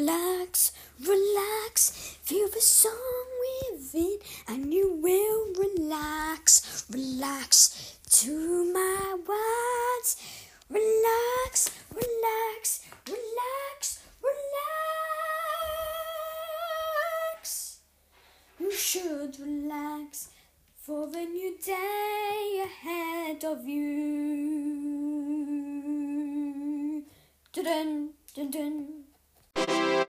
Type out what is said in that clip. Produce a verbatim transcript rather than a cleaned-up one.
Relax, relax, feel the song within, and you will relax, relax to my words. Relax, relax, relax, relax. You should relax for the new day ahead of you. Dun dun dun.